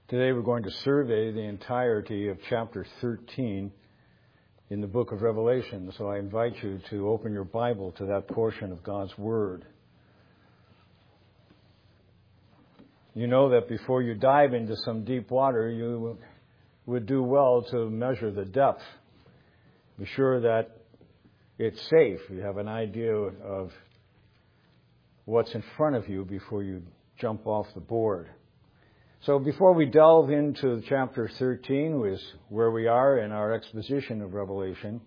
Today we're going to survey the entirety of chapter 13 in the book of Revelation. So I invite you to open your Bible to that portion of God's Word. You know that before you dive into some deep water, you would do well to measure the depth. Be sure that it's safe. You have an idea of what's in front of you before you jump off the board. So before we delve into chapter 13, which is where we are in our exposition of Revelation,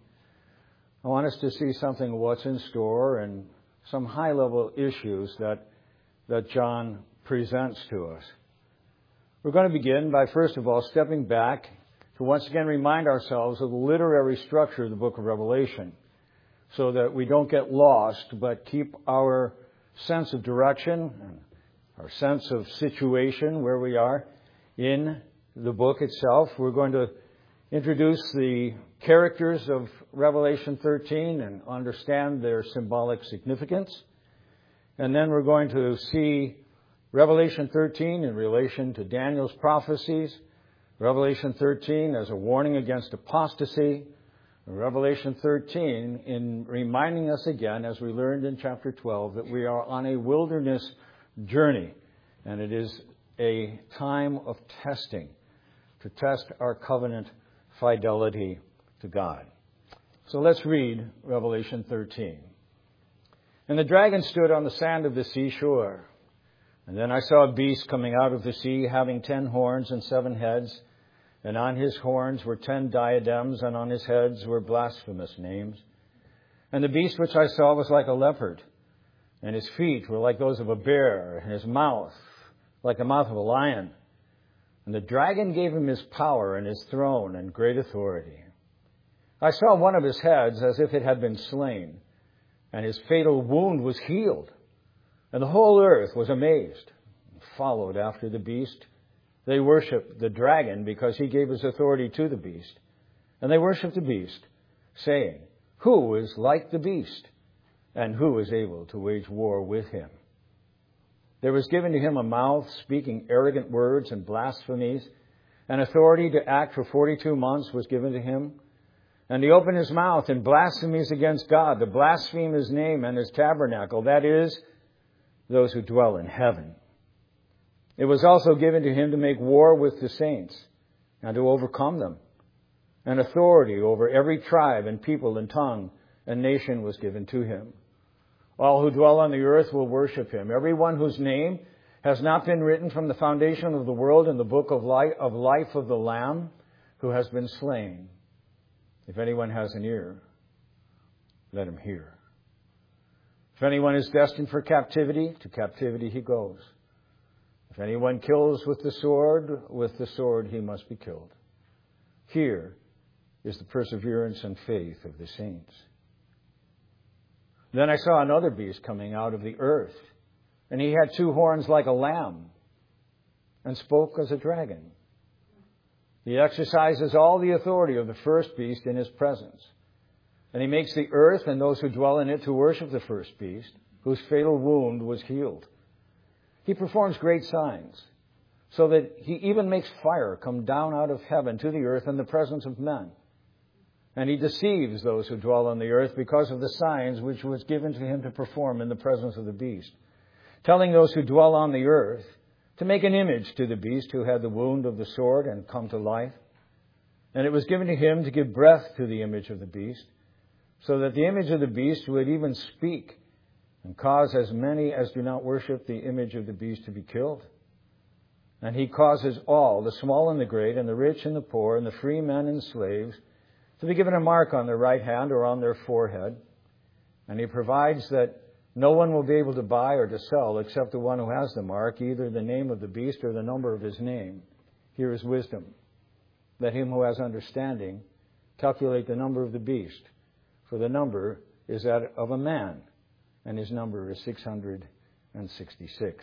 I want us to see something of what's in store and some high-level issues that John presents to us. We're going to begin by, first of all, stepping back to once again remind ourselves of the literary structure of the book of Revelation so that we don't get lost, but keep our sense of direction, our sense of situation where we are in the book itself. We're going to introduce the characters of Revelation 13 and understand their symbolic significance. And then we're going to see Revelation 13 in relation to Daniel's prophecies, Revelation 13 as a warning against apostasy, and Revelation 13 in reminding us again, as we learned in chapter 12, that we are on a wilderness journey, and it is a time of testing to test our covenant fidelity to God. So let's read Revelation 13. And the dragon stood on the sand of the seashore. And then I saw a beast coming out of the sea, having 10 horns and 7 heads. And on his horns were 10 diadems, and on his heads were blasphemous names. And the beast which I saw was like a leopard, and his feet were like those of a bear, and his mouth like the mouth of a lion. And the dragon gave him his power and his throne and great authority. I saw one of his heads as if it had been slain, and his fatal wound was healed. And the whole earth was amazed and followed after the beast. They worshiped the dragon because he gave his authority to the beast. And they worshiped the beast, saying, "Who is like the beast? And who is able to wage war with him?" There was given to him a mouth speaking arrogant words and blasphemies, and authority to act for 42 months was given to him. And he opened his mouth in blasphemies against God, to blaspheme his name and his tabernacle, that is, those who dwell in heaven. It was also given to him to make war with the saints and to overcome them. And authority over every tribe and people and tongue and nation was given to him. All who dwell on the earth will worship him. Everyone whose name has not been written from the foundation of the world in the book of life of the Lamb who has been slain. If anyone has an ear, let him hear. If anyone is destined for captivity, to captivity he goes. If anyone kills with the sword he must be killed. Here is the perseverance and faith of the saints. Then I saw another beast coming out of the earth, and he had 2 horns like a lamb, and spoke as a dragon. He exercises all the authority of the first beast in his presence. And he makes the earth and those who dwell in it to worship the first beast, whose fatal wound was healed. He performs great signs, so that he even makes fire come down out of heaven to the earth in the presence of men. And he deceives those who dwell on the earth because of the signs which was given to him to perform in the presence of the beast, telling those who dwell on the earth to make an image to the beast who had the wound of the sword and come to life. And it was given to him to give breath to the image of the beast, so that the image of the beast would even speak and cause as many as do not worship the image of the beast to be killed. And he causes all, the small and the great, and the rich and the poor, and the free men and slaves, to be given a mark on their right hand or on their forehead. And he provides that no one will be able to buy or to sell except the one who has the mark, either the name of the beast or the number of his name. Here is wisdom. Let him who has understanding calculate the number of the beast, for the number is that of a man, and his number is 666.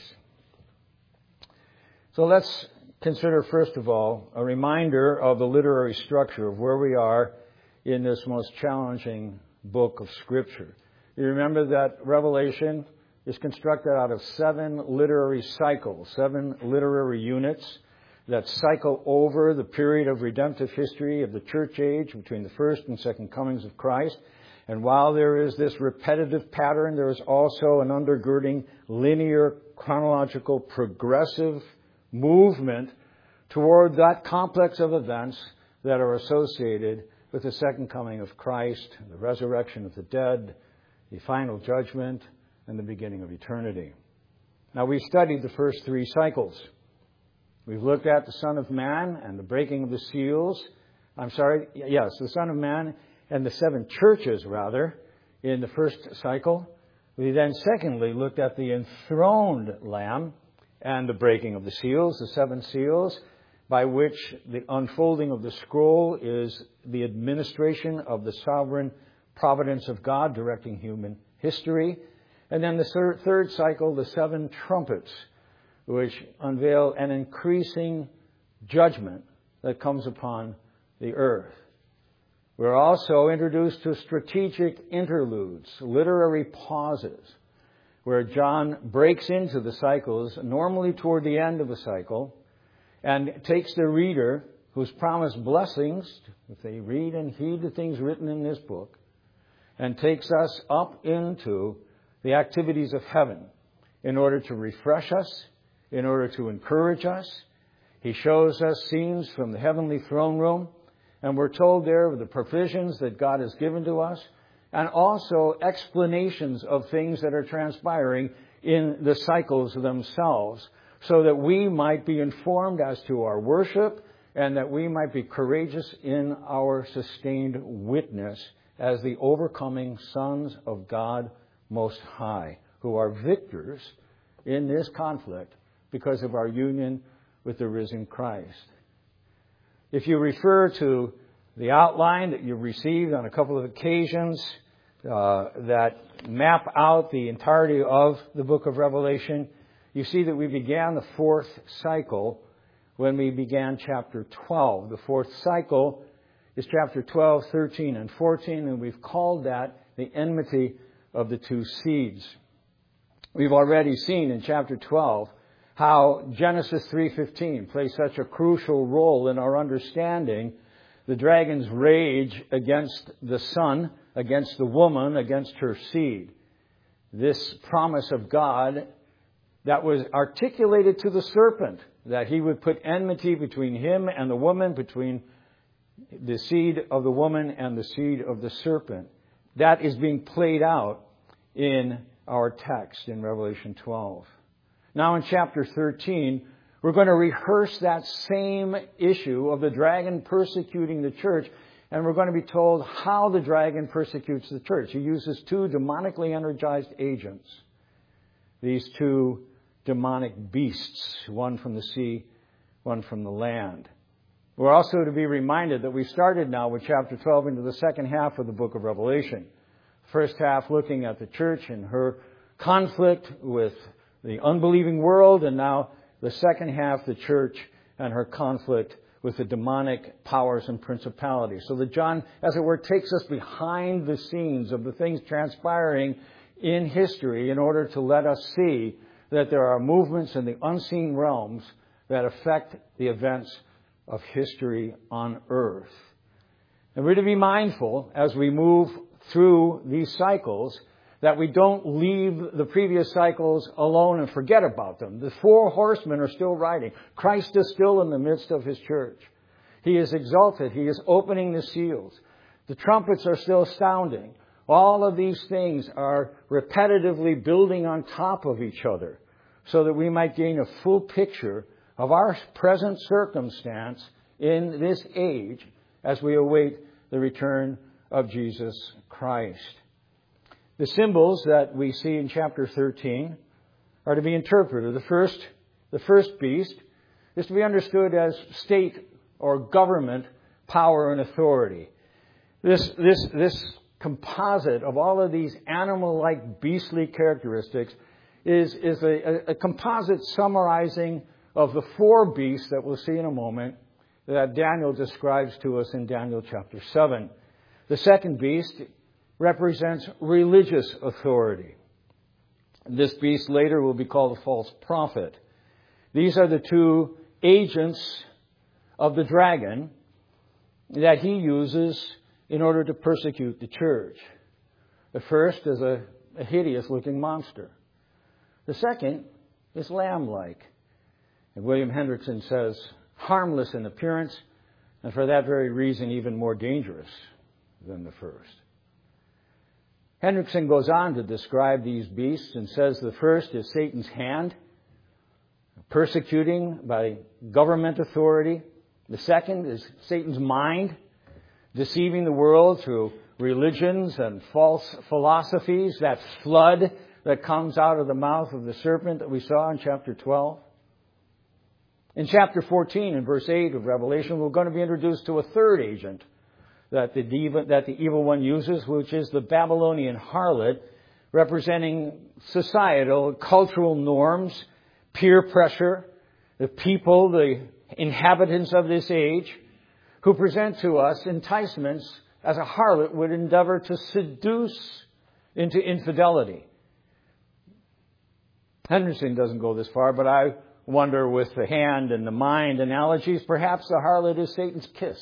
So let's consider, first of all, a reminder of the literary structure of where we are in this most challenging book of Scripture. You remember that Revelation is constructed out of 7 literary cycles, 7 literary units that cycle over the period of redemptive history of the church age between the first and second comings of Christ. And while there is this repetitive pattern, there is also an undergirding linear, chronological, progressive movement toward that complex of events that are associated with the second coming of Christ, the resurrection of the dead, the final judgment, and the beginning of eternity. Now, we've studied the first three cycles. We've looked at the Son of Man and the breaking of the seals. The Son of Man and the seven churches, rather, in the first cycle. We then, secondly, looked at the enthroned Lamb and the breaking of the seals, the seven seals, by which the unfolding of the scroll is the administration of the sovereign providence of God directing human history. And then the third cycle, the seven trumpets, which unveil an increasing judgment that comes upon the earth. We're also introduced to strategic interludes, literary pauses, where John breaks into the cycles, normally toward the end of the cycle, and takes the reader, who's promised blessings, if they read and heed the things written in this book, and takes us up into the activities of heaven in order to refresh us, in order to encourage us. He shows us scenes from the heavenly throne room, and we're told there of the provisions that God has given to us, and also explanations of things that are transpiring in the cycles themselves, so that we might be informed as to our worship, and that we might be courageous in our sustained witness as the overcoming sons of God Most High, who are victors in this conflict because of our union with the risen Christ. If you refer to the outline that you've received on a couple of occasions that map out the entirety of the book of Revelation, you see that we began the fourth cycle when we began chapter 12. The fourth cycle is chapter 12, 13, and 14, and we've called that the enmity of the two seeds. We've already seen in chapter 12 how Genesis 3:15 plays such a crucial role in our understanding the dragon's rage against the son, against the woman, against her seed. This promise of God that was articulated to the serpent, that he would put enmity between him and the woman, between the seed of the woman and the seed of the serpent. That is being played out in our text in Revelation 12. Now in chapter 13, we're going to rehearse that same issue of the dragon persecuting the church, and we're going to be told how the dragon persecutes the church. He uses two demonically energized agents, these two demonic beasts, one from the sea, one from the land. We're also to be reminded that we started now with chapter 12 into the second half of the book of Revelation. First half looking at the church and her conflict with the unbelieving world, and now the second half, the church and her conflict with the demonic powers and principalities. So that John, as it were, takes us behind the scenes of the things transpiring in history in order to let us see that there are movements in the unseen realms that affect the events of history on earth. And we're to be mindful as we move through these cycles that we don't leave the previous cycles alone and forget about them. The four horsemen are still riding. Christ is still in the midst of his church. He is exalted. He is opening the seals. The trumpets are still sounding. All of these things are repetitively building on top of each other so that we might gain a full picture of our present circumstance in this age as we await the return of Jesus Christ. The symbols that we see in chapter 13 are to be interpreted. The first beast is to be understood as state or government power and authority. This composite of all of these animal-like beastly characteristics is a composite summarizing of the four beasts that we'll see in a moment that Daniel describes to us in Daniel chapter 7. The second beast represents religious authority. This beast later will be called a false prophet. These are the two agents of the dragon that he uses in order to persecute the church. The first is a hideous-looking monster. The second is lamb-like. And William Hendrickson says, harmless in appearance, and for that very reason, even more dangerous than the first. Hendrickson goes on to describe these beasts and says the first is Satan's hand, persecuting by government authority. The second is Satan's mind, deceiving the world through religions and false philosophies, that flood that comes out of the mouth of the serpent that we saw in chapter 12. In chapter 14 and verse 8 of Revelation, we're going to be introduced to a third agent that the evil one uses, which is the Babylonian harlot, representing societal, cultural norms, peer pressure, the people, the inhabitants of this age, who present to us enticements as a harlot would endeavor to seduce into infidelity. Henderson doesn't go this far, but I wonder, with the hand and the mind analogies, perhaps the harlot is Satan's kiss,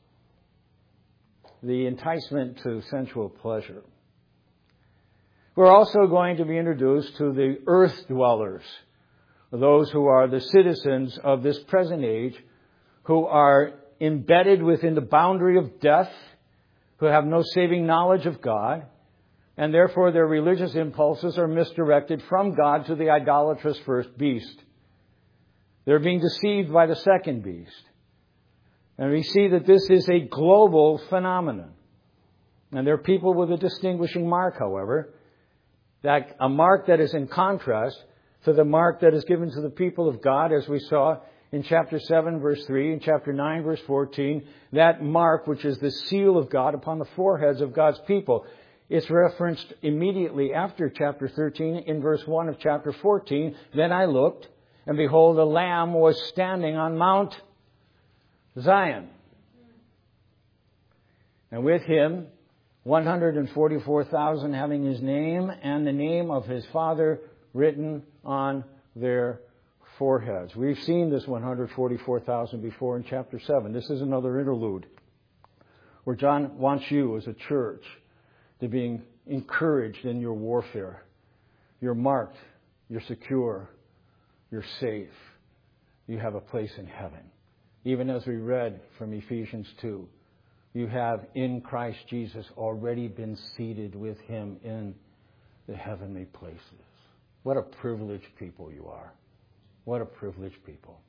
the enticement to sensual pleasure. We're also going to be introduced to the earth dwellers, those who are the citizens of this present age, who are embedded within the boundary of death, who have no saving knowledge of God, and therefore their religious impulses are misdirected from God to the idolatrous first beast. They're being deceived by the second beast. And we see that this is a global phenomenon. And there are people with a distinguishing mark, however, that a mark that is in contrast to the mark that is given to the people of God, as we saw in chapter 7, verse 3, and chapter 9, verse 14, that mark, which is the seal of God upon the foreheads of God's people. It's referenced immediately after chapter 13 in verse 1 of chapter 14. Then I looked, and behold, a lamb was standing on Mount Zion. And with him, 144,000 having his name and the name of his Father written on their foreheads. We've seen this 144,000 before in chapter 7. This is another interlude where John wants you as a church to be encouraged in your warfare. You're marked. You're secure. You're safe. You have a place in heaven. Even as we read from Ephesians 2, you have in Christ Jesus already been seated with him in the heavenly places. What a privileged people you are. What a privileged people.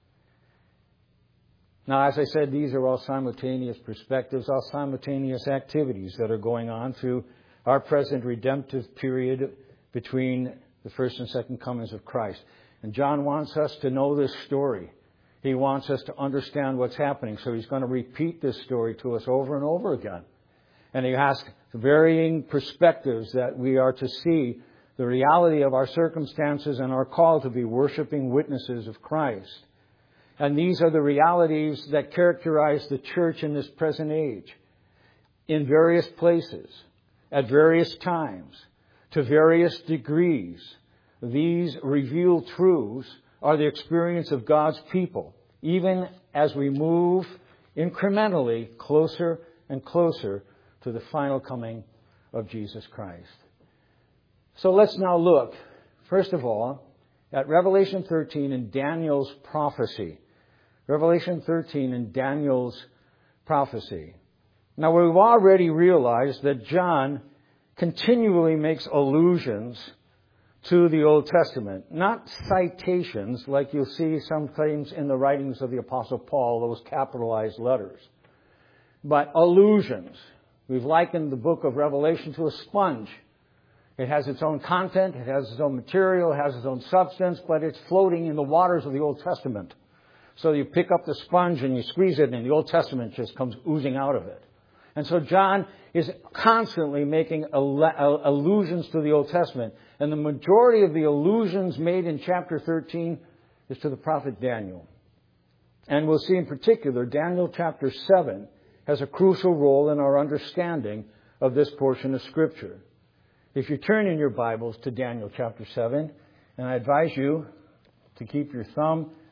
Now, as I said, these are all simultaneous perspectives, all simultaneous activities that are going on through our present redemptive period between the first and second comings of Christ. And John wants us to know this story. He wants us to understand what's happening. So he's going to repeat this story to us over and over again. And he has varying perspectives that we are to see the reality of our circumstances and our call to be worshiping witnesses of Christ. And these are the realities that characterize the church in this present age. In various places, at various times, to various degrees, these revealed truths are the experience of God's people, even as we move incrementally closer and closer to the final coming of Jesus Christ. So let's now look, first of all, at Revelation 13 and Daniel's prophecy. Revelation 13 and Daniel's prophecy. Now, we've already realized that John continually makes allusions to the Old Testament. Not citations like you'll see sometimes in the writings of the Apostle Paul, those capitalized letters, but allusions. We've likened the book of Revelation to a sponge. It has its own content, it has its own material, it has its own substance, but it's floating in the waters of the Old Testament. So you pick up the sponge and you squeeze it, and the Old Testament just comes oozing out of it. And so John is constantly making allusions to the Old Testament. And the majority of the allusions made in chapter 13 is to the prophet Daniel. And we'll see in particular, Daniel chapter 7 has a crucial role in our understanding of this portion of Scripture. If you turn in your Bibles to Daniel chapter 7, and I advise you to keep your thumb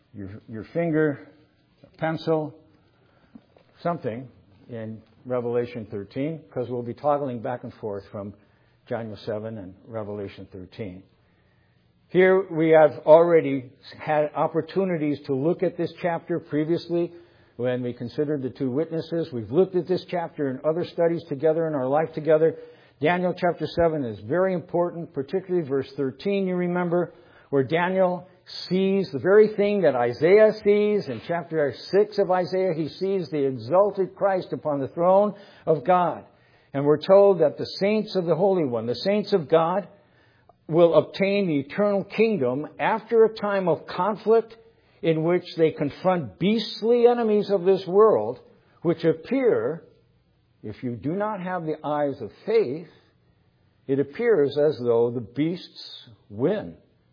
your finger, a pencil, something in Revelation 13, because we'll be toggling back and forth from Daniel 7 and Revelation 13. Here we have already had opportunities to look at this chapter previously when we considered the two witnesses. We've looked at this chapter in other studies together in our life together. Daniel chapter 7 is very important, particularly verse 13, you remember, where Daniel sees the very thing that Isaiah sees. In chapter 6 of Isaiah, he sees the exalted Christ upon the throne of God. And we're told that the saints of the Holy One, the saints of God, will obtain the eternal kingdom after a time of conflict in which they confront beastly enemies of this world, which appear, if you do not have the eyes of faith, it appears as though the beasts win.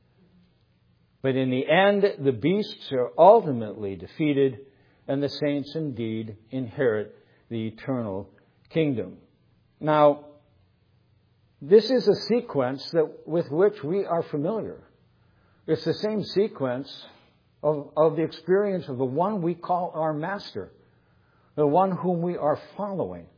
But in the end, the beasts are ultimately defeated, and the saints indeed inherit the eternal kingdom. Now, this is a sequence with which we are familiar. It's the same sequence of the experience of the one we call our Master, the one whom we are following.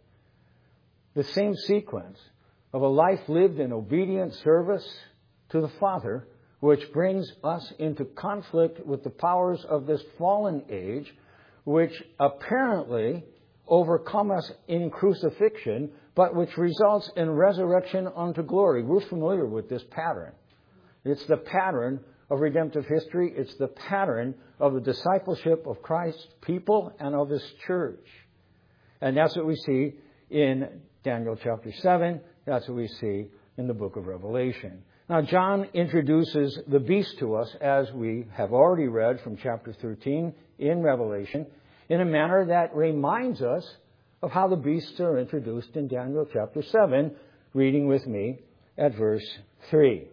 The same sequence of a life lived in obedient service to the Father, which brings us into conflict with the powers of this fallen age, which apparently overcome us in crucifixion, but which results in resurrection unto glory. We're familiar with this pattern. It's the pattern of redemptive history. It's the pattern of the discipleship of Christ's people and of His church. And that's what we see in Daniel chapter 7. That's what we see in the book of Revelation. Now, John introduces the beast to us, as we have already read from chapter 13 in Revelation, in a manner that reminds us of how the beasts are introduced in Daniel chapter 7, reading with me at verse 3.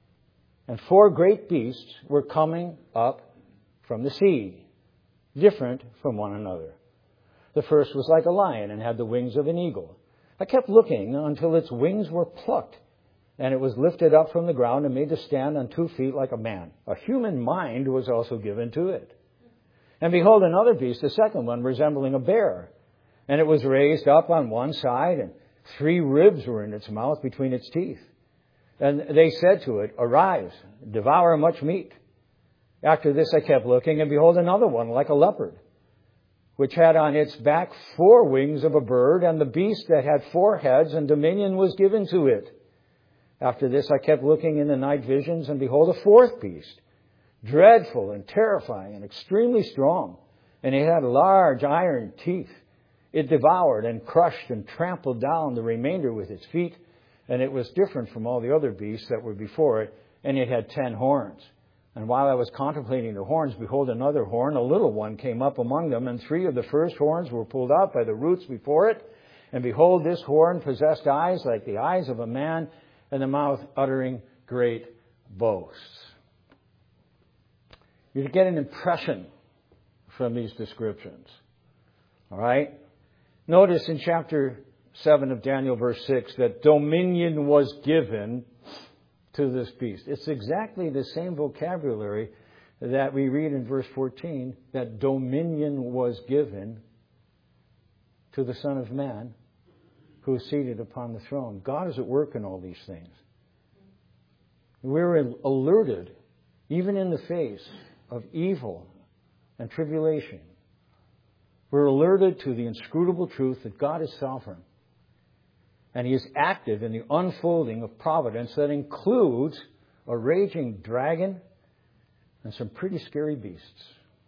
And 4 great beasts were coming up from the sea, different from one another. The first was like a lion and had the wings of an eagle. I kept looking until its wings were plucked, and it was lifted up from the ground and made to stand on 2 feet like a man. A human mind was also given to it. And behold, another beast, the second one, resembling a bear. And it was raised up on one side, and 3 ribs were in its mouth between its teeth. And they said to it, Arise, devour much meat. After this I kept looking, and behold, another one, like a leopard, which had on its back 4 wings of a bird, and the beast that had 4 heads, and dominion was given to it. After this I kept looking in the night visions, and behold, a 4th beast, dreadful and terrifying and extremely strong, and it had large iron teeth. It devoured and crushed and trampled down the remainder with its feet, and it was different from all the other beasts that were before it, and it had 10 horns. And while I was contemplating the horns, behold, another horn, a little one, came up among them, and 3 of the first horns were pulled out by the roots before it. And behold, this horn possessed eyes like the eyes of a man, and the mouth uttering great boasts. You get an impression from these descriptions. All right? Notice in chapter 7 of Daniel, verse 6, that dominion was given to this beast. It's exactly the same vocabulary that we read in verse 14, that dominion was given to the Son of Man who is seated upon the throne. God is at work in all these things. We're alerted, even in the face of evil and tribulation. We're alerted to the inscrutable truth that God is sovereign. And He is active in the unfolding of providence that includes a raging dragon and some pretty scary beasts.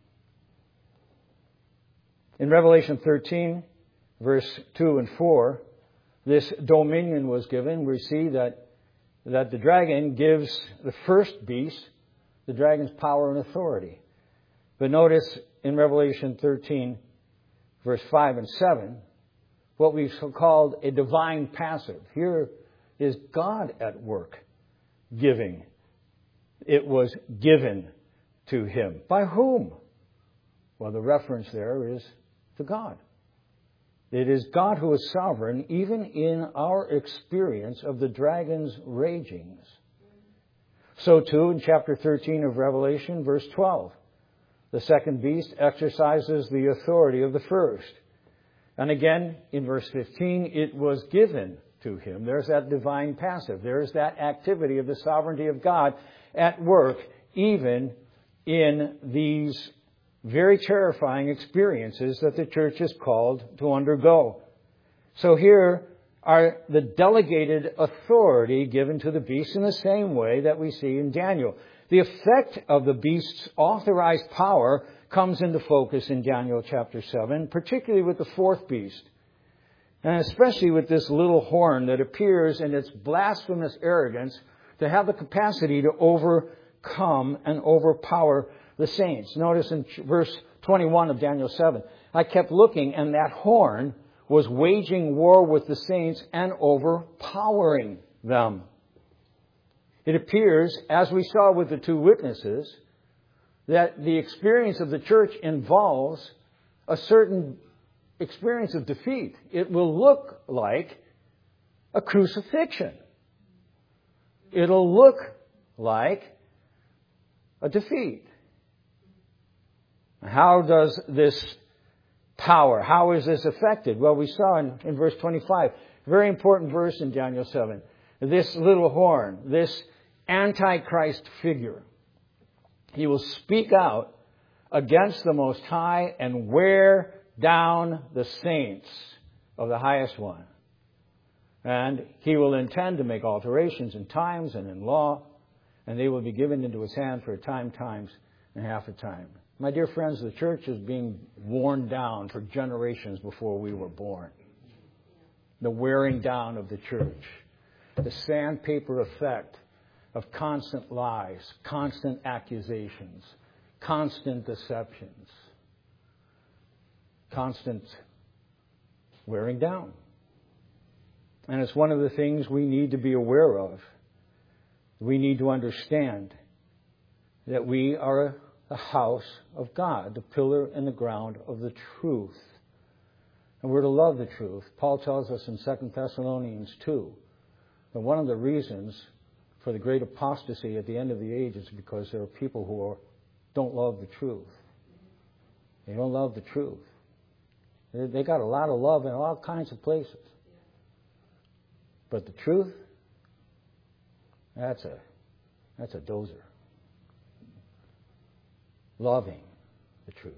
In Revelation 13, verse 2 and 4, this dominion was given. We see that the dragon gives the first beast the dragon's power and authority. But notice in Revelation 13, verse 5 and 7, what we've called a divine passive. Here is God at work giving. It was given to Him. By whom? Well, the reference there is to God. It is God who is sovereign even in our experience of the dragon's ragings. So too in chapter 13 of Revelation, verse 12. The second beast exercises the authority of the first. And again, in verse 15, it was given to him. There's that divine passive. There's that activity of the sovereignty of God at work, even in these very terrifying experiences that the church is called to undergo. So here are the delegated authority given to the beast in the same way that we see in Daniel. The effect of the beast's authorized power comes into focus in Daniel chapter 7, particularly with the fourth beast. And especially with this little horn that appears in its blasphemous arrogance to have the capacity to overcome and overpower the saints. Notice in verse 21 of Daniel 7, I kept looking, and that horn was waging war with the saints and overpowering them. It appears, as we saw with the two witnesses, that the experience of the church involves a certain experience of defeat. It will look like a crucifixion. It'll look like a defeat. How does this power, how is this affected? Well, we saw in verse 25, very important verse in Daniel 7, this little horn, this Antichrist figure, he will speak out against the Most High and wear down the saints of the highest one. And he will intend to make alterations in times and in law, and they will be given into his hand for a time, times, and half a time. My dear friends, the church is being worn down for generations before we were born. The wearing down of the church. The sandpaper effect of constant lies, constant accusations, constant deceptions, constant wearing down. And it's one of the things we need to be aware of. We need to understand that we are the house of God, the pillar and the ground of the truth. And we're to love the truth. Paul tells us in 2 Thessalonians 2 that one of the reasons for the great apostasy at the end of the age is because there are people who don't love the truth. They don't love the truth. They got a lot of love in all kinds of places. But the truth, that's a dozer. Loving the truth.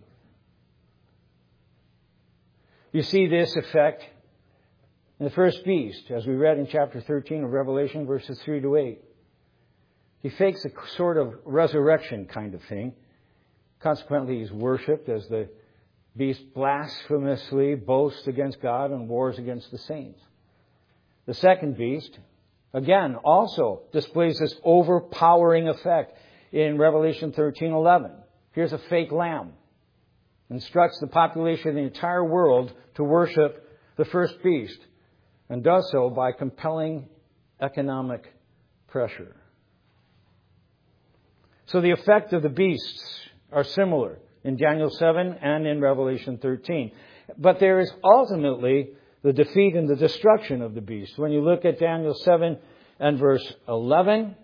You see this effect in the first beast, as we read in chapter 13 of Revelation, verses 3 to 8. He fakes a sort of resurrection kind of thing. Consequently, he's worshipped as the beast blasphemously boasts against God and wars against the saints. The second beast, again, also displays this overpowering effect in Revelation 13:11. Here's a fake lamb. Instructs the population of the entire world to worship the first beast, and does so by compelling economic pressure. So the effect of the beasts are similar in Daniel 7 and in Revelation 13. But there is ultimately the defeat and the destruction of the beast. When you look at Daniel 7 and verse 11,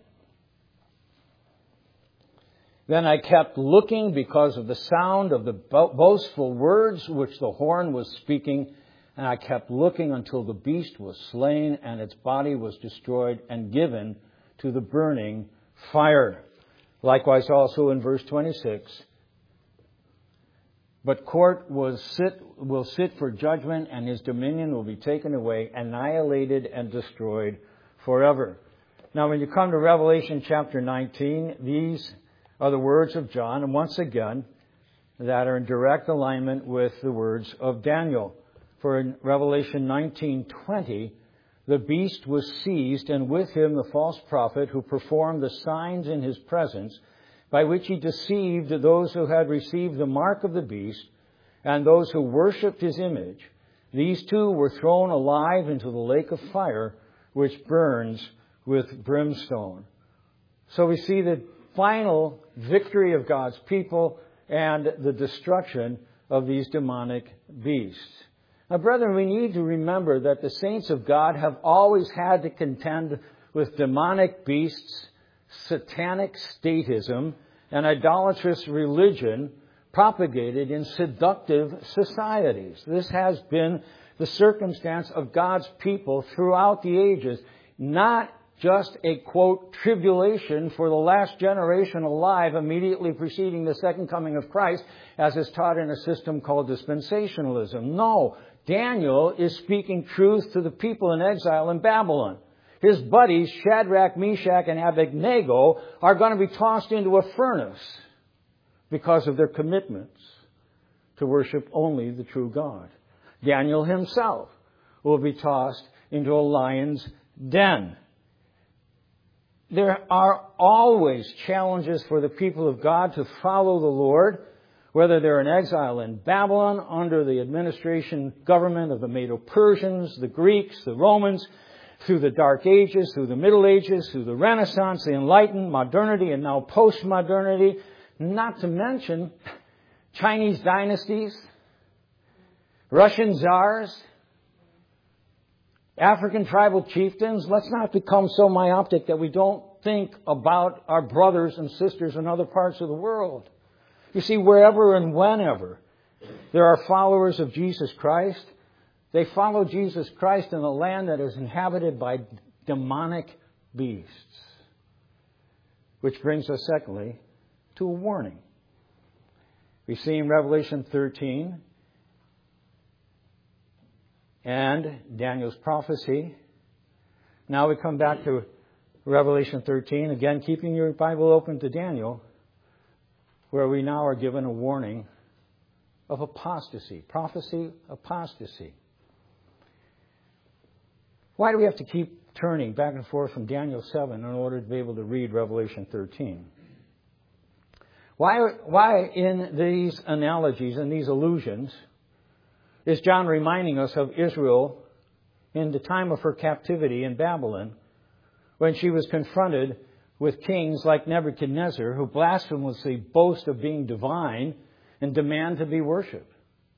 then I kept looking because of the sound of the boastful words which the horn was speaking, and I kept looking until the beast was slain and its body was destroyed and given to the burning fire. Likewise also in verse 26, but court will sit for judgment, and his dominion will be taken away, annihilated and destroyed forever. Now when you come to Revelation chapter 19, these are the words of John, and once again, that are in direct alignment with the words of Daniel. For in Revelation 19:20, the beast was seized, and with him the false prophet who performed the signs in his presence, by which he deceived those who had received the mark of the beast and those who worshipped his image. These two were thrown alive into the lake of fire, which burns with brimstone. So we see the final victory of God's people and the destruction of these demonic beasts. Now, brethren, we need to remember that the saints of God have always had to contend with demonic beasts, satanic statism, and idolatrous religion propagated in seductive societies. This has been the circumstance of God's people throughout the ages. Not just a, quote, tribulation for the last generation alive immediately preceding the second coming of Christ, as is taught in a system called dispensationalism. No, Daniel is speaking truth to the people in exile in Babylon. His buddies, Shadrach, Meshach, and Abednego, are going to be tossed into a furnace because of their commitments to worship only the true God. Daniel himself will be tossed into a lion's den. There are always challenges for the people of God to follow the Lord, whether they're in exile in Babylon under the administration government of the Medo-Persians, the Greeks, the Romans, through the Dark Ages, through the Middle Ages, through the Renaissance, the Enlightened, modernity, and now post-modernity, not to mention Chinese dynasties, Russian czars, African tribal chieftains. Let's not become so myopic that we don't think about our brothers and sisters in other parts of the world. You see, wherever and whenever there are followers of Jesus Christ, they follow Jesus Christ in a land that is inhabited by demonic beasts. Which brings us, secondly, to a warning. We see in Revelation 13 and Daniel's prophecy. Now we come back to Revelation 13, again keeping your Bible open to Daniel, where we now are given a warning of apostasy. Prophecy, apostasy. Why do we have to keep turning back and forth from Daniel 7 in order to be able to read Revelation 13? Why in these analogies and these allusions is John reminding us of Israel in the time of her captivity in Babylon, when she was confronted with kings like Nebuchadnezzar, who blasphemously boast of being divine and demand to be worshipped?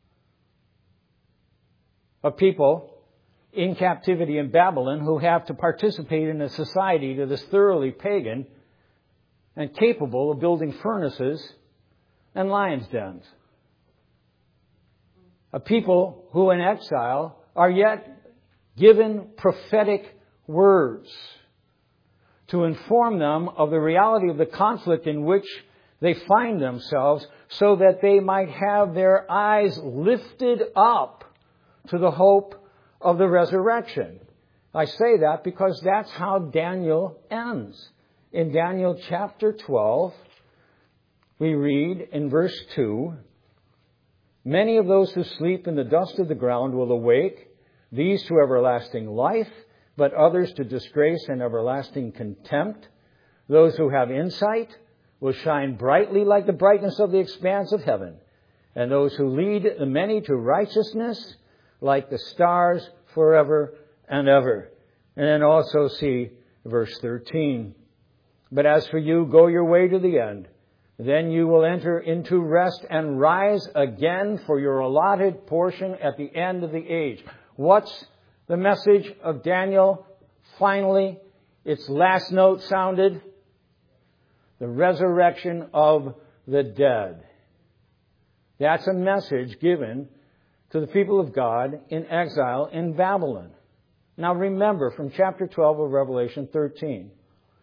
A people in captivity in Babylon who have to participate in a society that is thoroughly pagan and capable of building furnaces and lions' dens. A people who in exile are yet given prophetic words to inform them of the reality of the conflict in which they find themselves, so that they might have their eyes lifted up to the hope of the resurrection. I say that because that's how Daniel ends. In Daniel chapter 12, we read in verse 2, "Many of those who sleep in the dust of the ground will awake, these to everlasting life, but others to disgrace and everlasting contempt. Those who have insight will shine brightly like the brightness of the expanse of heaven, and those who lead the many to righteousness like the stars forever and ever." And then also see verse 13. "But as for you, go your way to the end. Then you will enter into rest and rise again for your allotted portion at the end of the age." What's the message of Daniel? Finally, its last note sounded: the resurrection of the dead. That's a message given to the people of God in exile in Babylon. Now remember from chapter 12 of Revelation 13.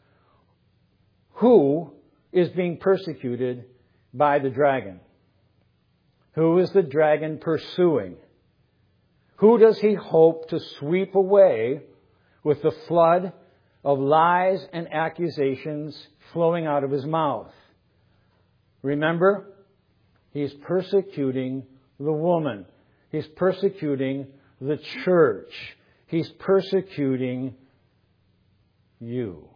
Who is being persecuted by the dragon? Who is the dragon pursuing? Who does he hope to sweep away with the flood of lies and accusations flowing out of his mouth? Remember, he's persecuting the woman. He's persecuting the church. He's persecuting you,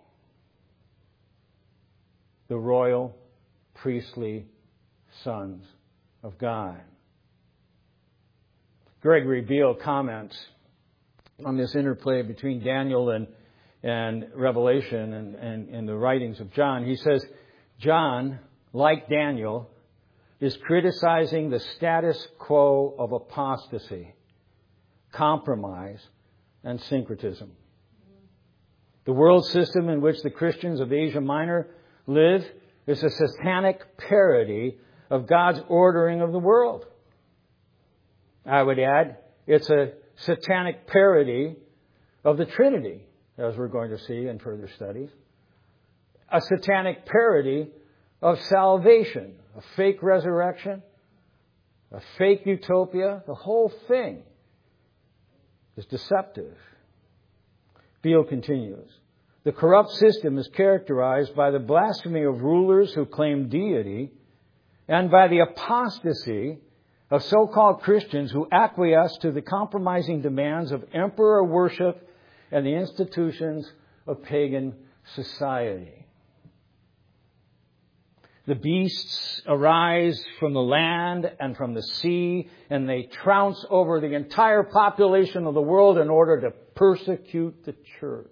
the royal, priestly sons of God. Gregory Beale comments on this interplay between Daniel and Revelation and the writings of John. He says, John, like Daniel, is criticizing the status quo of apostasy, compromise, and syncretism. The world system in which the Christians of Asia Minor live is a satanic parody of God's ordering of the world. I would add, it's a satanic parody of the Trinity, as we're going to see in further studies. A satanic parody of salvation, a fake resurrection, a fake utopia. The whole thing is deceptive. Beale continues. The corrupt system is characterized by the blasphemy of rulers who claim deity and by the apostasy of so-called Christians who acquiesce to the compromising demands of emperor worship and the institutions of pagan society. The beasts arise from the land and from the sea, and they trounce over the entire population of the world in order to persecute the church.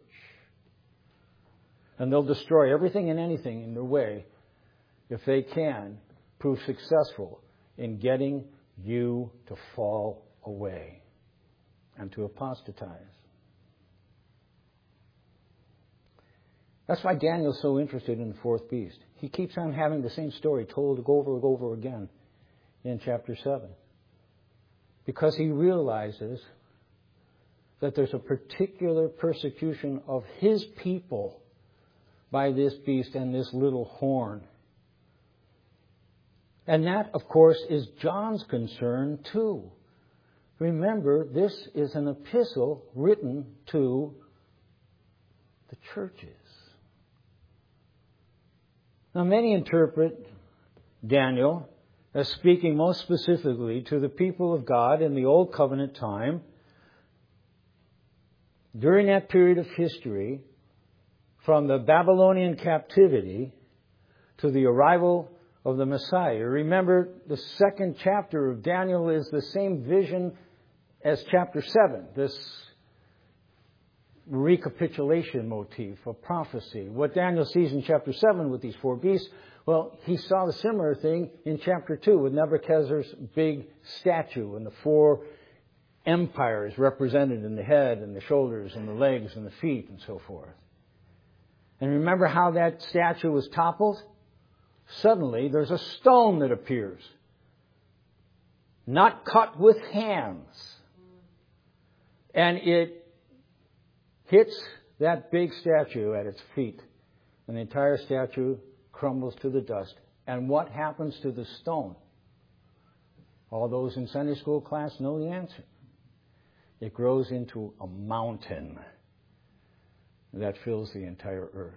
And they'll destroy everything and anything in their way if they can prove successful in getting you to fall away and to apostatize. That's why Daniel's so interested in the fourth beast. He keeps on having the same story told over and over again in chapter 7. Because he realizes that there's a particular persecution of his people by this beast and this little horn. And that, of course, is John's concern too. Remember, this is an epistle written to the churches. Now, many interpret Daniel as speaking most specifically to the people of God in the Old Covenant time during that period of history, from the Babylonian captivity to the arrival of the Messiah. Remember, the second chapter of Daniel is the same vision as chapter 7, this recapitulation motif of prophecy. What Daniel sees in chapter 7 with these four beasts, well, he saw the similar thing in chapter 2 with Nebuchadnezzar's big statue and the four empires represented in the head and the shoulders and the legs and the feet and so forth. And remember how that statue was toppled? Suddenly there's a stone that appears, not cut with hands. And it hits that big statue at its feet. And the entire statue crumbles to the dust. And what happens to the stone? All those in Sunday school class know the answer. It grows into a mountain that fills the entire earth.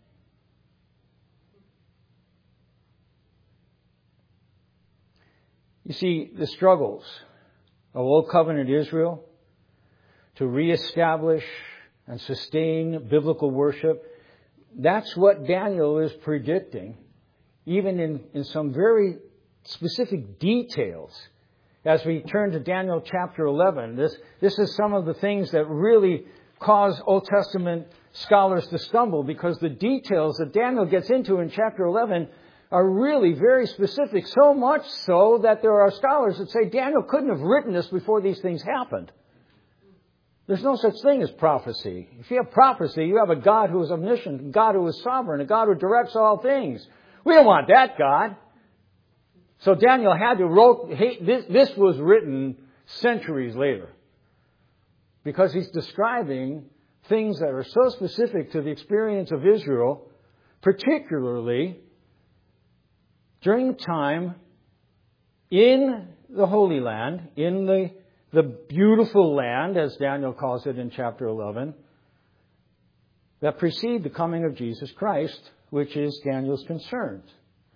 You see, the struggles of Old Covenant Israel to reestablish and sustain biblical worship, that's what Daniel is predicting, even in some very specific details. As we turn to Daniel chapter 11, this is some of the things that really cause Old Testament scholars to stumble, because the details that Daniel gets into in chapter 11 are really very specific, so much so that there are scholars that say Daniel couldn't have written this before these things happened. There's no such thing as prophecy. If you have prophecy, you have a God who is omniscient, a God who is sovereign, a God who directs all things. We don't want that God. So Daniel had to write, this was written centuries later, because he's describing things that are so specific to the experience of Israel, particularly during the time in the Holy Land, in the beautiful land, as Daniel calls it in chapter 11, that precede the coming of Jesus Christ, which is Daniel's concerns.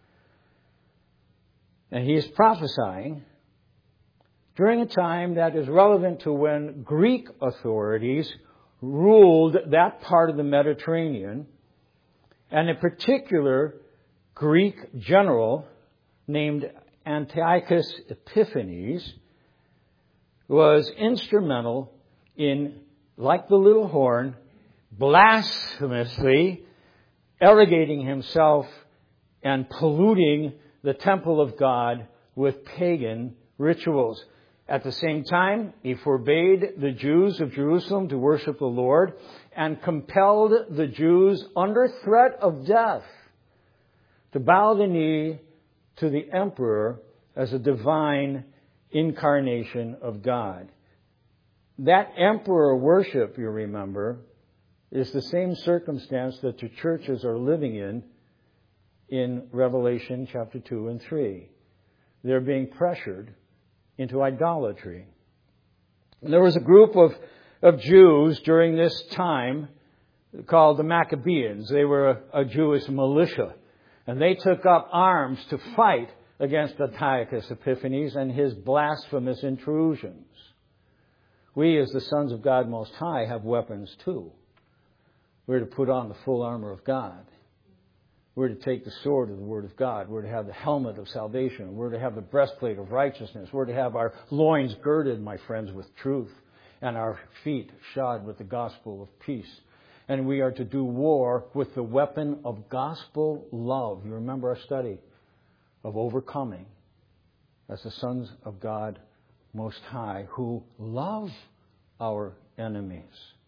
And he is prophesying during a time that is relevant to when Greek authorities ruled that part of the Mediterranean, and a particular Greek general named Antiochus Epiphanes was instrumental in, like the little horn, blasphemously arrogating himself and polluting the temple of God with pagan rituals. At the same time, he forbade the Jews of Jerusalem to worship the Lord and compelled the Jews under threat of death to bow the knee to the emperor as a divine incarnation of God. That emperor worship, you remember, is the same circumstance that the churches are living in Revelation chapter 2 and 3. They're being pressured into idolatry. And there was a group of Jews during this time called the Maccabees. They were a Jewish militia. And they took up arms to fight against Antiochus Epiphanes and his blasphemous intrusions. We, as the sons of God Most High, have weapons too. We're to put on the full armor of God. We're to take the sword of the Word of God. We're to have the helmet of salvation. We're to have the breastplate of righteousness. We're to have our loins girded, my friends, with truth, and our feet shod with the gospel of peace. And we are to do war with the weapon of gospel love. You remember our study of overcoming as the sons of God Most High, who love our enemies.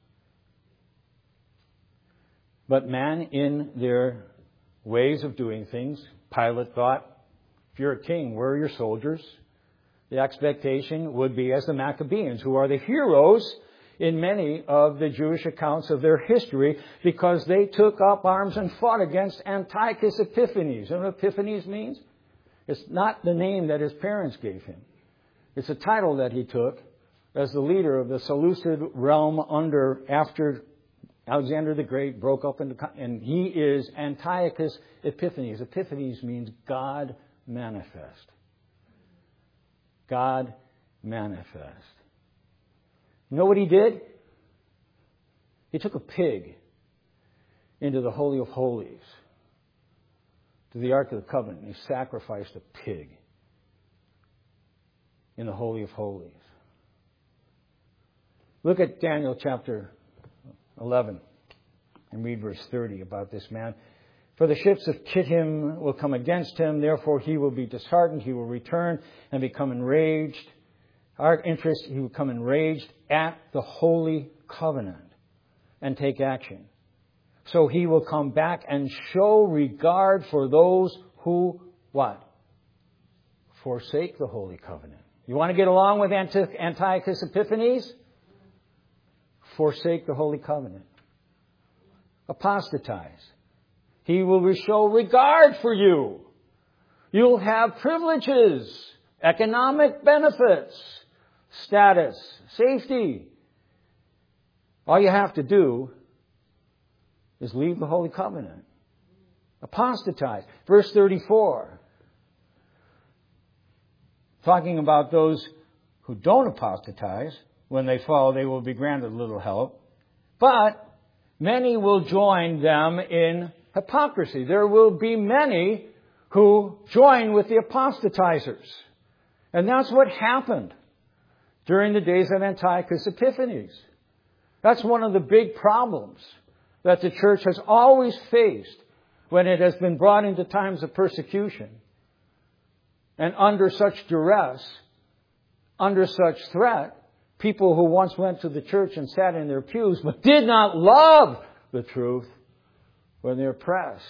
But man, in their ways of doing things, Pilate thought, if you're a king, where are your soldiers? The expectation would be as the Maccabees, who are the heroes in many of the Jewish accounts of their history, because they took up arms and fought against Antiochus Epiphanes. You know what Epiphanes means? It's not the name that his parents gave him. It's a title that he took as the leader of the Seleucid realm after Alexander the Great broke up and he is Antiochus Epiphanes. Epiphanes means God manifest. God manifest. You know what he did? He took a pig into the Holy of Holies, to the Ark of the Covenant. He sacrificed a pig in the Holy of Holies. Look at Daniel chapter 11 and read verse 30 about this man. For the ships of Kittim will come against him, therefore he will be disheartened, he will return and become enraged. Our interest, he will become enraged at the Holy Covenant and take action. So he will come back and show regard for those who, what? Forsake the Holy Covenant. You want to get along with Antiochus Epiphanes? Forsake the Holy Covenant. Apostatize. He will show regard for you. You'll have privileges, economic benefits, status, safety. All you have to do is leave the Holy Covenant. Apostatize. Verse 34. Talking about those who don't apostatize. When they fall, they will be granted little help. But many will join them in hypocrisy. There will be many who join with the apostatizers. And that's what happened during the days of Antiochus Epiphanes. That's one of the big problems that the church has always faced when it has been brought into times of persecution and under such duress, under such threat. People who once went to the church and sat in their pews but did not love the truth, when they're pressed,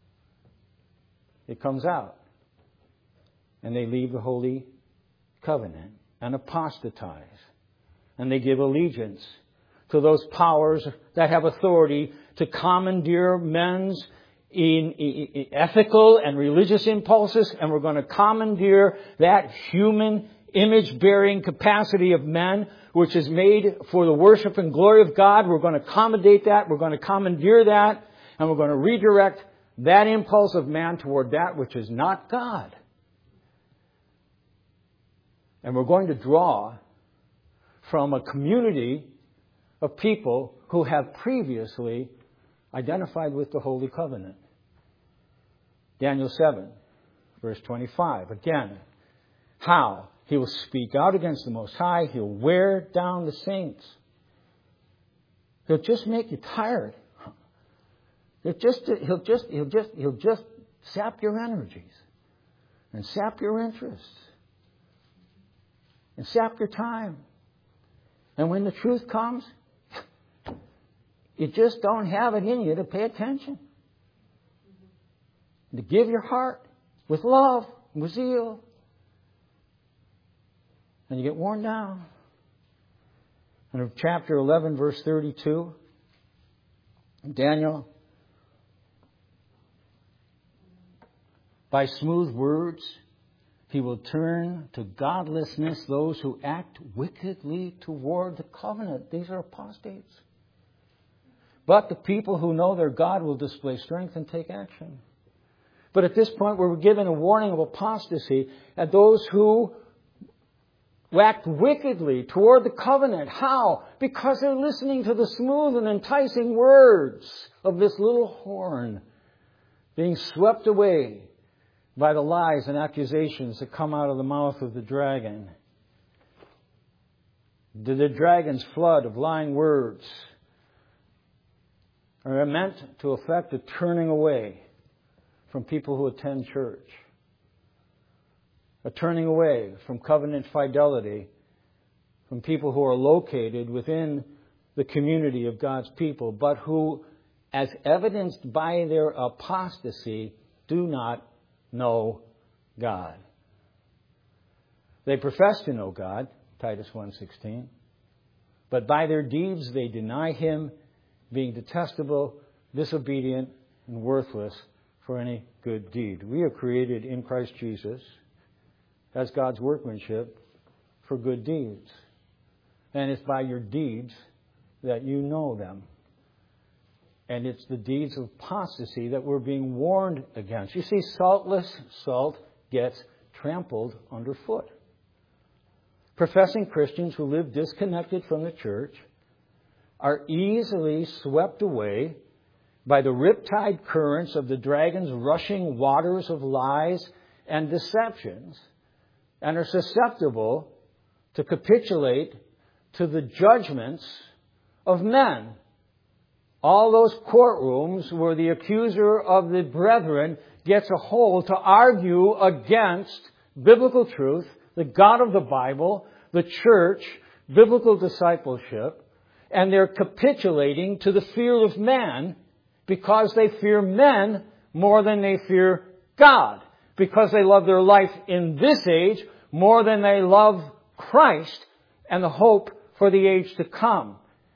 it comes out. And they leave the Holy Covenant and apostatize. And they give allegiance to those powers that have authority to commandeer men's ethical and religious impulses. And we're going to commandeer that human image-bearing capacity of men, which is made for the worship and glory of God. We're going to accommodate that. We're going to commandeer that. And we're going to redirect that impulse of man toward that which is not God. And we're going to draw from a community of people who have previously identified with the Holy Covenant. Daniel 7, verse 25. Again, how? He will speak out against the Most High. He'll wear down the saints. He'll just make you tired. He'll just sap your energies and sap your interests and sap your time. And when the truth comes, you just don't have it in you to pay attention. To give your heart with love with zeal. And you get worn down. And in chapter 11, verse 32, Daniel, by smooth words, he will turn to godlessness those who act wickedly toward the covenant. These are apostates. But the people who know their God will display strength and take action. But at this point, we're given a warning of apostasy at those who act wickedly toward the covenant. How? Because they're listening to the smooth and enticing words of this little horn, being swept away by the lies and accusations that come out of the mouth of the dragon. The dragon's flood of lying words are meant to effect a turning away from people who attend church. A turning away from covenant fidelity from people who are located within the community of God's people, but who, as evidenced by their apostasy, do not know God. They profess to know God, Titus 1:16, but by their deeds they deny Him, being detestable, disobedient, and worthless for any good deed. We are created in Christ Jesus as God's workmanship for good deeds. And it's by your deeds that you know them. And it's the deeds of apostasy that we're being warned against. You see, saltless salt gets trampled underfoot. Professing Christians who live disconnected from the church are easily swept away by the riptide currents of the dragon's rushing waters of lies and deceptions, and are susceptible to capitulate to the judgments of men. All those courtrooms where the accuser of the brethren gets a hold to argue against biblical truth, the God of the Bible, the church, biblical discipleship, and they're capitulating to the fear of man because they fear men more than they fear God. Because they love their life in this age more than they love Christ and the hope for the age to come.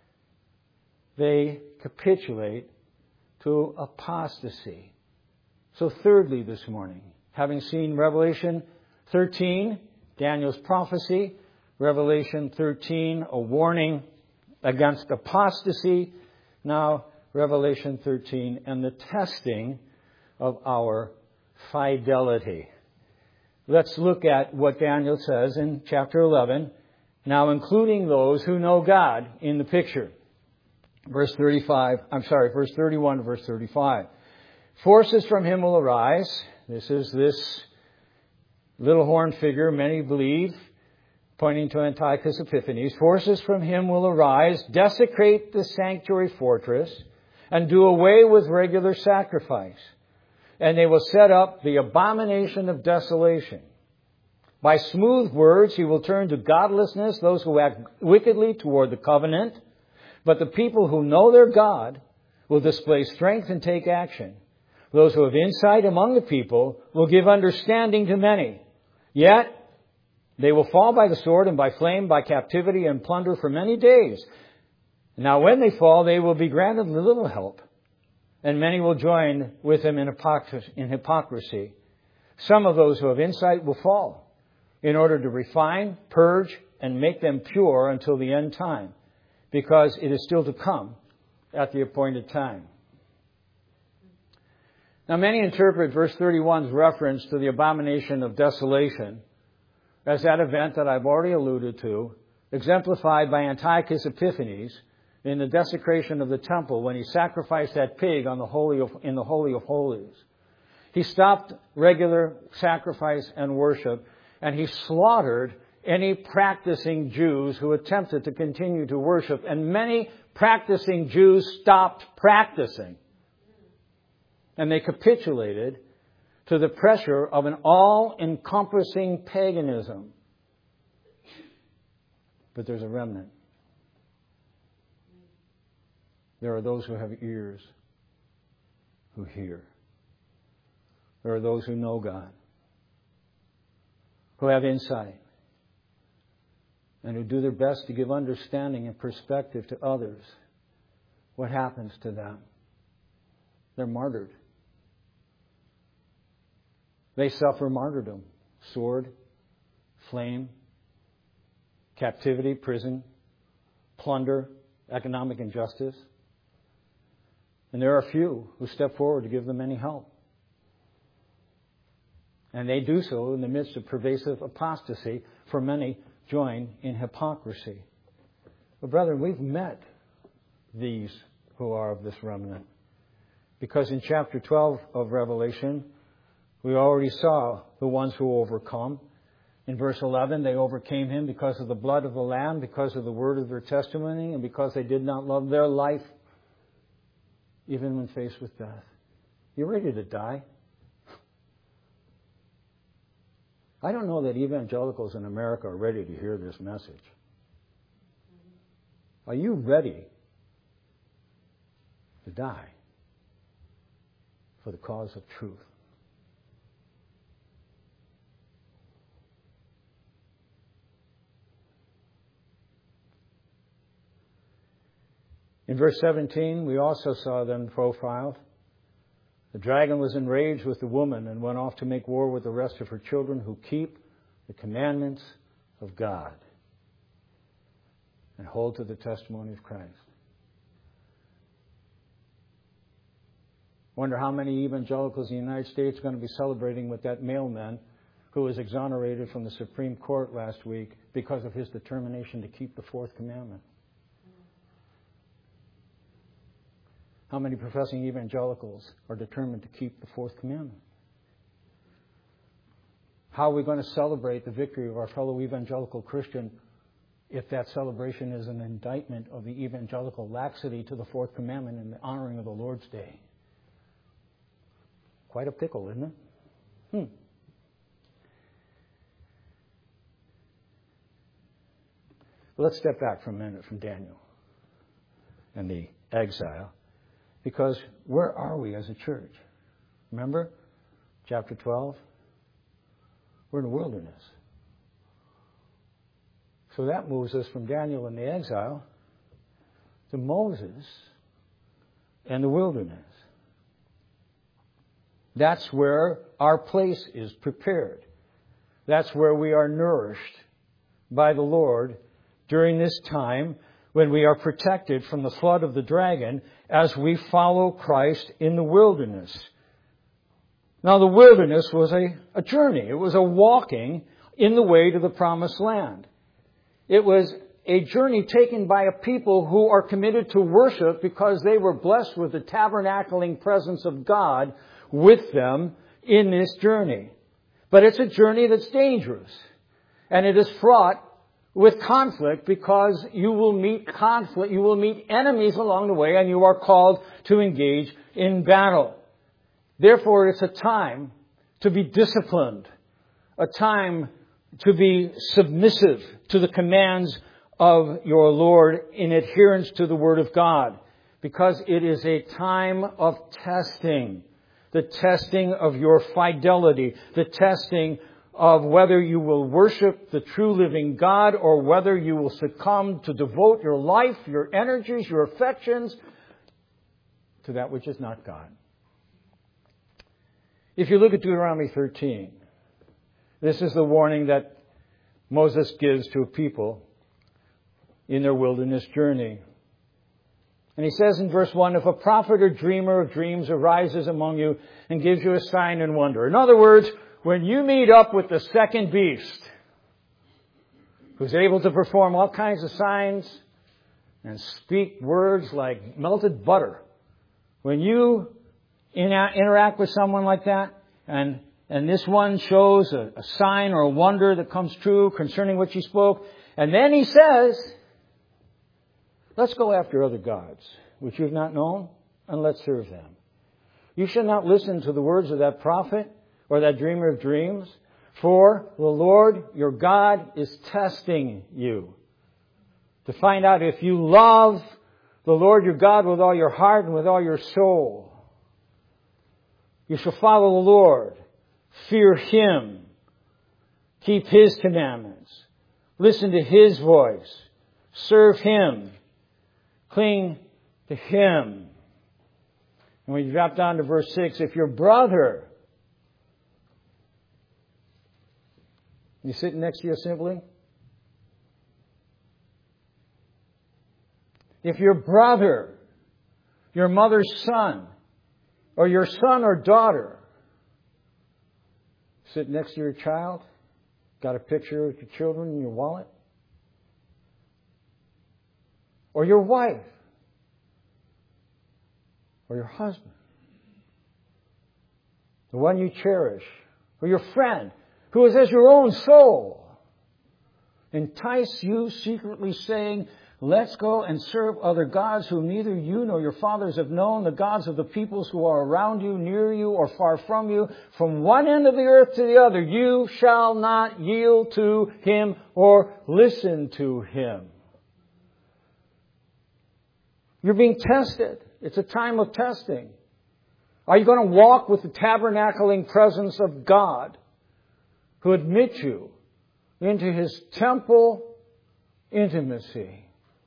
They capitulate to apostasy. So thirdly this morning, having seen Revelation 13, Daniel's prophecy, Revelation 13, a warning against apostasy, now Revelation 13 and the testing of our fidelity. Let's look at what Daniel says in chapter 11, now including those who know God in the picture. Verse 31 to verse 35. Forces from him will arise. This is this little horn figure, many believe, pointing to Antiochus Epiphanes. Forces from him will arise, desecrate the sanctuary fortress, and do away with regular sacrifice. And they will set up the abomination of desolation. By smooth words he will turn to godlessness those who act wickedly toward the covenant. But the people who know their God will display strength and take action. Those who have insight among the people will give understanding to many. Yet they will fall by the sword and by flame, by captivity and plunder for many days. Now when they fall, they will be granted little help, and many will join with them in hypocrisy. Some of those who have insight will fall, in order to refine, purge, and make them pure until the end time, because it is still to come at the appointed time. Now many interpret verse 31's reference to the abomination of desolation as that event that I've already alluded to, exemplified by Antiochus Epiphanes in the desecration of the temple when he sacrificed that pig in the Holy of Holies. He stopped regular sacrifice and worship, and he slaughtered any practicing Jews who attempted to continue to worship. And many practicing Jews stopped practicing. And they capitulated to the pressure of an all-encompassing paganism. But there's a remnant. There are those who have ears who hear. There are those who know God. who have insight, and who do their best to give understanding and perspective to others, what happens to them? They're martyred. They suffer martyrdom. Sword, flame, captivity, prison, plunder, economic injustice. And there are few who step forward to give them any help. And they do so in the midst of pervasive apostasy, for many join in hypocrisy. But brethren, we've met these who are of this remnant. Because in chapter 12 of Revelation, we already saw the ones who overcome. In verse 11, they overcame him because of the blood of the Lamb, because of the word of their testimony, and because they did not love their life, even when faced with death. You ready to die? I don't know that evangelicals in America are ready to hear this message. Are you ready to die for the cause of truth? In verse 17, we also saw them profiled. The dragon was enraged with the woman and went off to make war with the rest of her children who keep the commandments of God and hold to the testimony of Christ. Wonder how many evangelicals in the United States are going to be celebrating with that mailman who was exonerated from the Supreme Court last week because of his determination to keep the fourth commandment. How many professing evangelicals are determined to keep the fourth commandment? How are we going to celebrate the victory of our fellow evangelical Christian if that celebration is an indictment of the evangelical laxity to the fourth commandment and the honoring of the Lord's Day? Quite a pickle, isn't it? Let's step back for a minute from Daniel and the exile. Because where are we as a church? Remember? Chapter 12? We're in the wilderness. So that moves us from Daniel and the exile to Moses and the wilderness. That's where our place is prepared. That's where we are nourished by the Lord during this time when we are protected from the flood of the dragon as we follow Christ in the wilderness. Now, the wilderness was a journey. It was a walking in the way to the promised land. It was a journey taken by a people who are committed to worship because they were blessed with the tabernacling presence of God with them in this journey. But it's a journey that's dangerous. And it is fraught with conflict because you will meet conflict, you will meet enemies along the way, and you are called to engage in battle. Therefore, it's a time to be disciplined, a time to be submissive to the commands of your Lord in adherence to the Word of God, because it is a time of testing, the testing of your fidelity, the testing of whether you will worship the true living God or whether you will succumb to devote your life, your energies, your affections to that which is not God. If you look at Deuteronomy 13, this is the warning that Moses gives to a people in their wilderness journey. And he says in verse 1, if a prophet or dreamer of dreams arises among you and gives you a sign and wonder. In other words, when you meet up with the second beast, who's able to perform all kinds of signs and speak words like melted butter, when you interact with someone like that, and this one shows a sign or a wonder that comes true concerning what you spoke, and then he says, let's go after other gods, which you've not known, and let's serve them. You should not listen to the words of that prophet or that dreamer of dreams, for the Lord your God is testing you to find out if you love the Lord your God with all your heart and with all your soul. You shall follow the Lord, fear Him, Keep His commandments. Listen to His voice. Serve Him. Cling to Him. And when you drop down to verse 6, if your brother, you sitting next to your sibling? If your brother, your mother's son, or your son or daughter, sit next to your child, got a picture of your children in your wallet, or your wife, or your husband, the one you cherish, or your friend, who is as your own soul, entice you secretly saying, let's go and serve other gods whom neither you nor your fathers have known, the gods of the peoples who are around you, near you, or far from you, from one end of the earth to the other. You shall not yield to him or listen to him. You're being tested. It's a time of testing. Are you going to walk with the tabernacling presence of God, who admits you into His temple intimacy?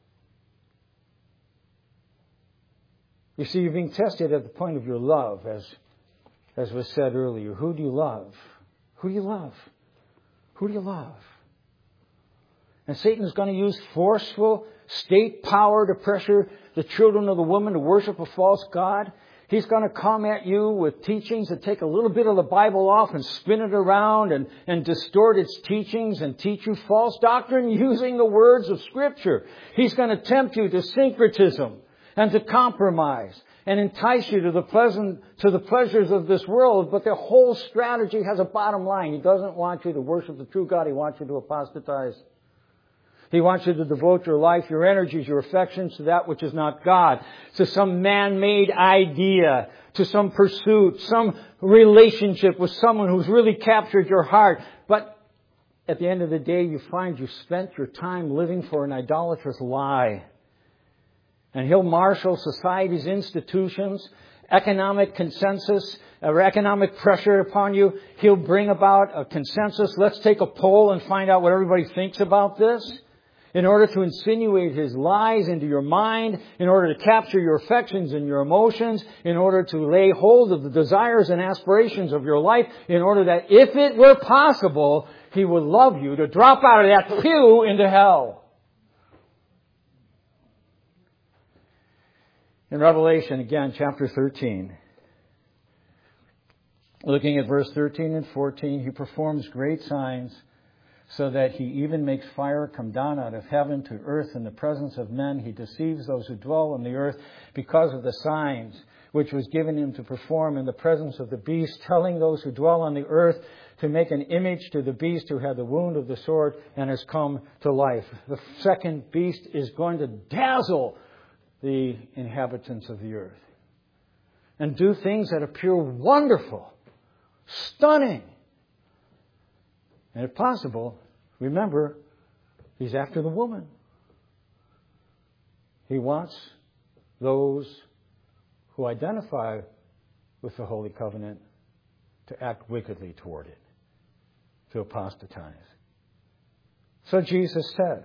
You see, you're being tested at the point of your love, as was said earlier. Who do you love? Who do you love? Who do you love? And Satan is going to use forceful state power to pressure the children of the woman to worship a false god. He's going to come at you with teachings that take a little bit of the Bible off and spin it around and distort its teachings and teach you false doctrine using the words of Scripture. He's going to tempt you to syncretism and to compromise and entice you to the pleasures of this world. But the whole strategy has a bottom line. He doesn't want you to worship the true God. He wants you to apostatize. He wants you to devote your life, your energies, your affections to that which is not God, to some man-made idea, to some pursuit, some relationship with someone who's really captured your heart. But at the end of the day, you find you spent your time living for an idolatrous lie. And he'll marshal society's institutions, economic consensus, or economic pressure upon you. He'll bring about a consensus. Let's take a poll and find out what everybody thinks about this. In order to insinuate his lies into your mind, in order to capture your affections and your emotions, in order to lay hold of the desires and aspirations of your life, in order that if it were possible, he would love you to drop out of that pew into hell. In Revelation, again, chapter 13, looking at verse 13 and 14, he performs great signs, so that he even makes fire come down out of heaven to earth in the presence of men. He deceives those who dwell on the earth because of the signs which was given him to perform in the presence of the beast, telling those who dwell on the earth to make an image to the beast who had the wound of the sword and has come to life. The second beast is going to dazzle the inhabitants of the earth and do things that appear wonderful, stunning. And if possible, remember, he's after the woman. He wants those who identify with the Holy Covenant to act wickedly toward it, to apostatize. So Jesus says,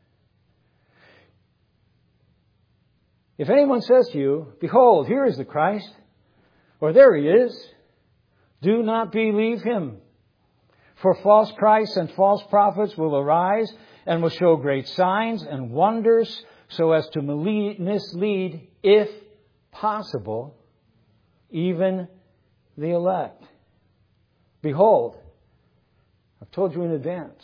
if anyone says to you, behold, here is the Christ, or there he is, do not believe him. For false Christs and false prophets will arise and will show great signs and wonders so as to mislead, if possible, even the elect. Behold, I've told you in advance.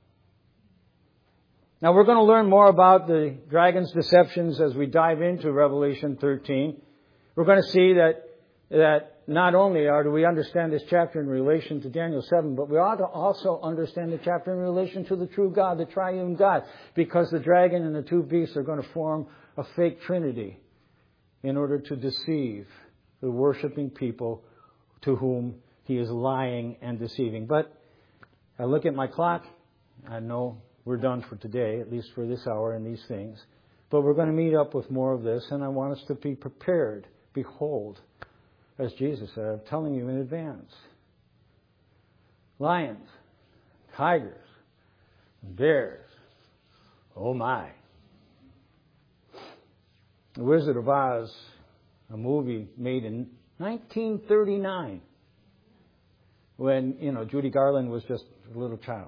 Now we're going to learn more about the dragon's deceptions as we dive into Revelation 13. We're going to see that not only do we understand this chapter in relation to Daniel 7, but we ought to also understand the chapter in relation to the true God, the triune God, because the dragon and the two beasts are going to form a fake trinity in order to deceive the worshiping people to whom he is lying and deceiving. But I look at my clock. I know we're done for today, at least for this hour and these things. But we're going to meet up with more of this, and I want us to be prepared. Behold, as Jesus said, I'm telling you in advance. Lions, tigers, and bears. Oh my. The Wizard of Oz, a movie made in 1939 when, Judy Garland was just a little child.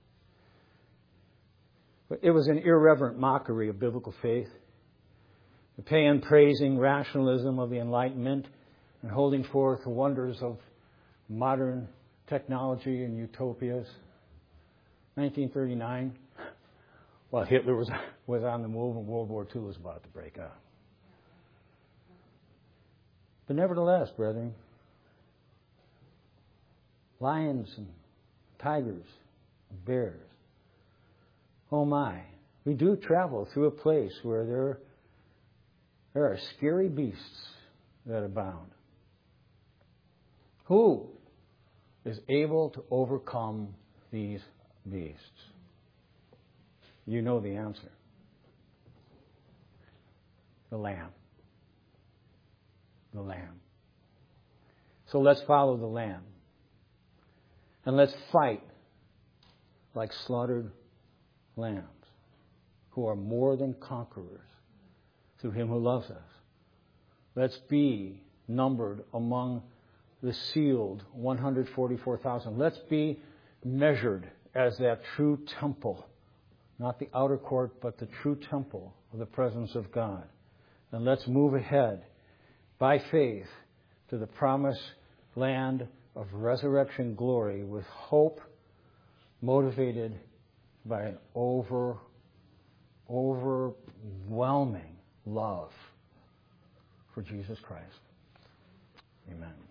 But it was an irreverent mockery of biblical faith, a paean praising rationalism of the Enlightenment and holding forth the wonders of modern technology and utopias. 1939, while Hitler was on the move and World War II was about to break out. But nevertheless, brethren, lions and tigers and bears, oh my, we do travel through a place where there are scary beasts that abound. Who is able to overcome these beasts? You know the answer. The Lamb. The Lamb. So let's follow the Lamb. And let's fight like slaughtered lambs who are more than conquerors through Him who loves us. Let's be numbered among the sealed 144,000. Let's be measured as that true temple, not the outer court, but the true temple of the presence of God. And let's move ahead by faith to the promised land of resurrection glory with hope motivated by an overwhelming love for Jesus Christ. Amen.